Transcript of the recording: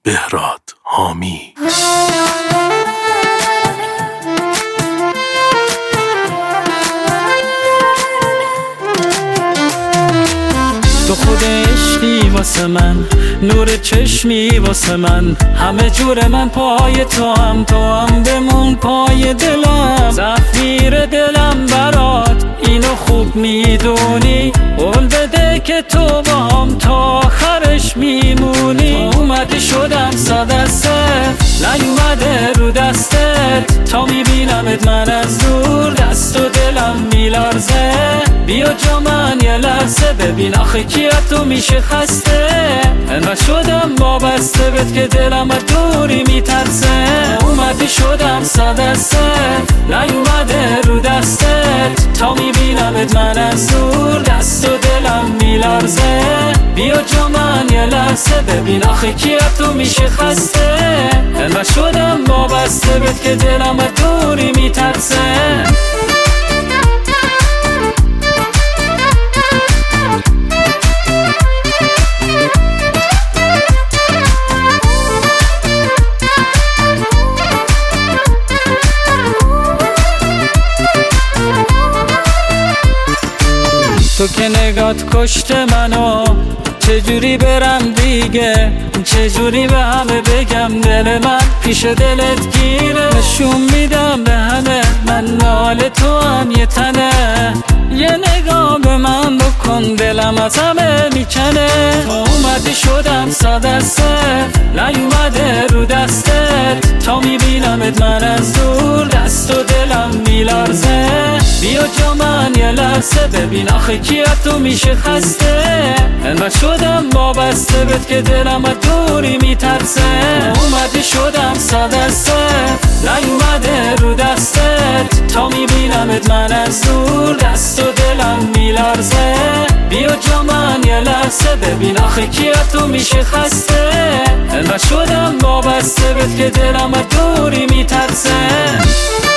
بهراد حامی. تو خود عشقی واسه من، نور چشمی واسه من، همه جور من پای تو هم بمون پای دلم. زفیر دلم برات اینو خوب میدونی، قول بده که تو با هم تا آخرش میمونی. اومدی شدم ساده صفر، نیومده رو دستت، تا میبینمت من از دور دست و دلم میلرزه. بیا جا من یه لحظه ببین آخه کی از تو میشه خسته. انقدر شدم وابسته بهت که دلم از دوری میترسه. اومدی شدم ساده صفر، نیومده رو دستت، تا میبینمت من از دور دست و دلم میلرزه. بیا جا من یه لحظه ببین آخه کی از تو میشه خسته. انقدر شدم وابسته بهت که دلم از دوری میترسه. تو که نگات کشت منو، چجوری برم دیگه، چجوری به همه بگم دل من پیش دلت گیره. نشون میدم به همه من مال تو هم یه تنه، یه نگاه به من بکن دلم از همه میکنه. تو اومدی شدم ساده صفر، نیومده رو دستت، تا میبینمت من از دور دست و دلم میلرزه. بیا جا من یه لحظه ببین آخه کی از تو میشه خسته. انقدر شدم وابسته بهت که دلم از دوری میترسه. اومدی شدم ساده صفر، نیومده رو دستت، تا میبینمت من از دور دست و دلم میلرزه. بیا جا من یه لحظه ببین آخه کی از تو میشه خسته. انقدر شدم وابسته بهت که دلم از دوری میترسه.